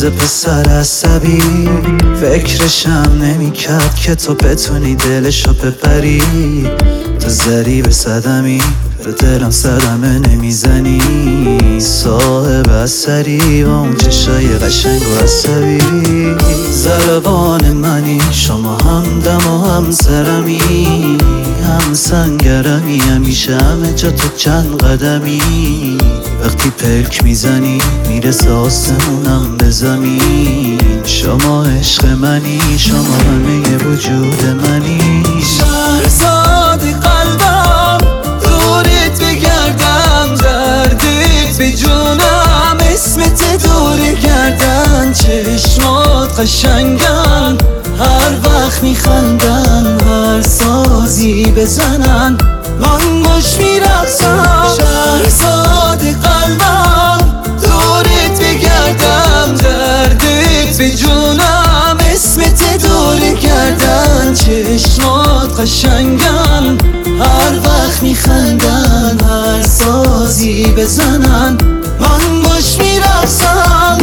مثل پسر عصبی، فکرشم نمیکرد که تو بتونی دلشو ببری. تو ضریب صدمی به دلم صدمه نمیزنی، صاحب اثری و اون چشای قشنگ و عصبی. ضربان منی، شما هم دم و هم سرمی، هم سنگرمی، همیشه همه جا تو چند قدمی. وقتی پلک میزنی میرسه آسمونم به زمین. شما عشق منی، شما همه وجود منی. شهرزاد قلبم دورت بگردم، دردت به جونم، اسمت دور گردن. چشمات قشنگن، هر وقت میخندن، هر سازی بزنن من باش میرقصم. شهرزاد قلبم دورت بگردم، دردت به جونم، اسمت دور گردن. چشمات قشنگن، هر وقت میخندن، هر سازی بزنن من باش میرقصم.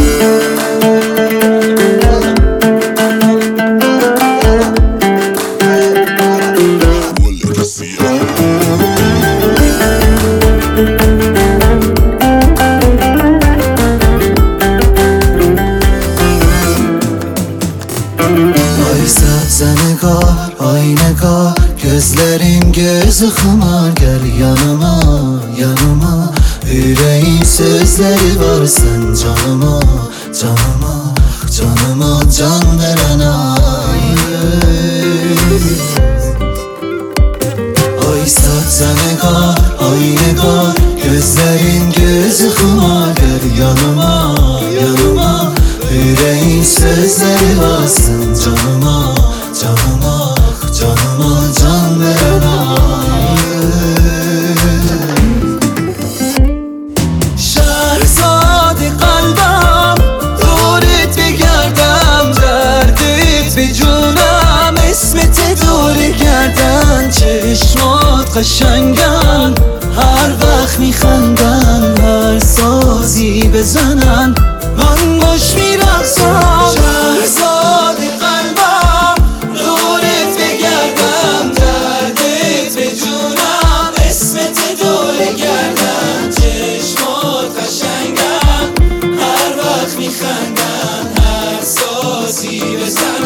Ay Zənəqar, ay Nəqar, gözlərin gözü xımar. Gəl yanıma, yanıma, ürəyin sözləri var sən canıma, canıma, canıma can verən ay. Ay Zənəqar, ay Nəqar, gözlərin gözü xımar. Gəl yanıma, yanıma, yüreğin sözleri varsın canıma, canıma, canıma can veren ay. Şehzade kalbim دورت بگردم، دردت به جونم، اسمت دور گردن. چشمات قشنگن، هر وقت میخندن، هر سازی بزنن من باش میرقصم. شهرزاد قلبم دورت بگردم، دردت به جونم، اسمت دور گردن. چشمات قشنگن، هر وقت میخندن، هر سازی بزنن